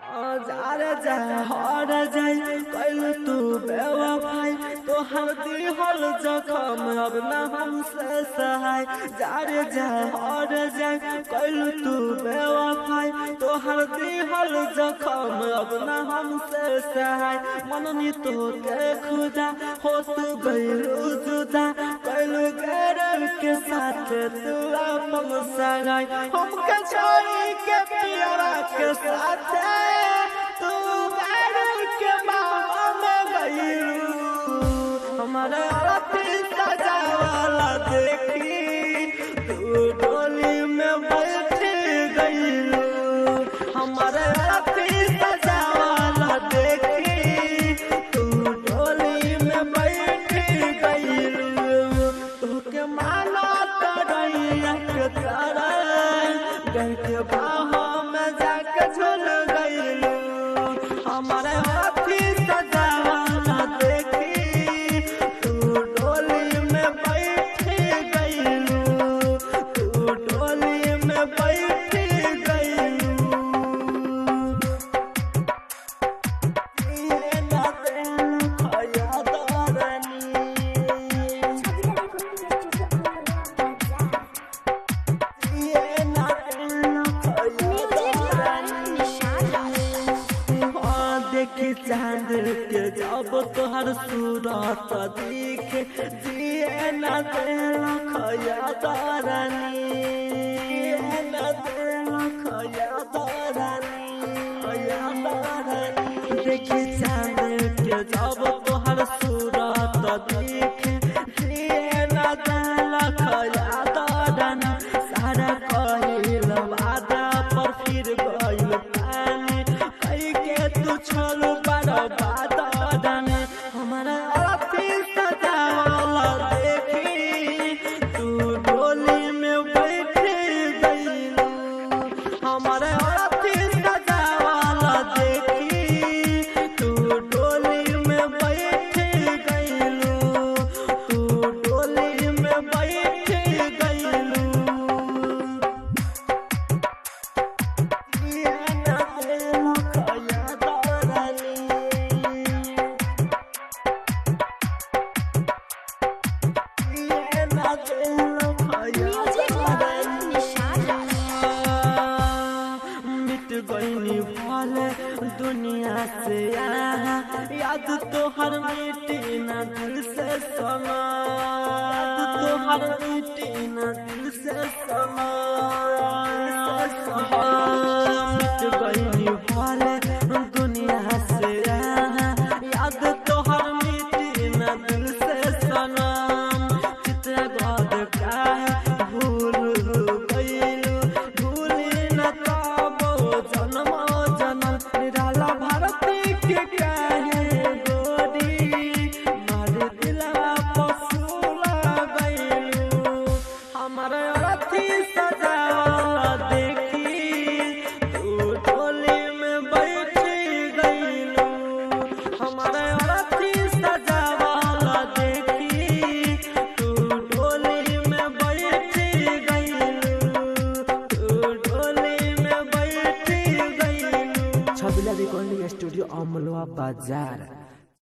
हर जाए कल तू बेवफाई तो हर दिहल जखम अब न हमसे सहाय हर जाए कल तू बेवफाई तो हर दिहल जखम अब न हमसे सहाय मननी तो के खुदा होत गइलू जुदा कल गैर के साथ तू अपन सगाई हमके छोड़ी के पियरा के साथ तू गैर के बाबा में गइलू हमारे अरती सजावाला देखी तू डोली में बैठ गइलू हमारे अरती सजावाला देखी तू डोली में बैठ गइलू तोके माना करैया के तरह गई के बाहों में जाके झूल गइलू हमारे हाथी सजावाला देखी तू डोली में बैठ गइलू तू डोली में बैठ गइलू ये ना तेन खया दरनी ये ना तेन खया देखी चांद के जब तोहर सूरत दिखे जिए न तेरा खया दरनी देखी चांद के जब तोहर सूरत दिखे जिए न तेरा खया दरनी सारा कहिल वादा पर फिर गइल पानी कई के तू छोड़ बर्बाद दने हमारा अरती सजावाला देखी तू डोली में बैठ गइलू हमारे अरती सजावाला देखी तू डोली में बैठ गइलू तू डोली में बैठ गइलू ये ना तेरा खया दरनी ये ना तेरा खया दरनी मिट गइनी भले दुनिया से याद तोहर मिटी ना दिल से समा तोहर मिटी ना दिल से समा मिट गइनी भले दुनिया से याद तोहर मिटी ना दिल से सनम चित्र गद काहे भूल गइलू भूली न तबो जन्म जन्म निराला भारती के काहे गोरी मार दिलवा पसूला गइलू हमारे अरती सजावाला देखी तू डोली में बैठ गइलू हमारे अरती सजावाला देखी तू डोली में बैठ गइलू तू डोली में बैठ गइलू छबिला रिकॉर्डिंग स्टूडियो अमलवा बाजार।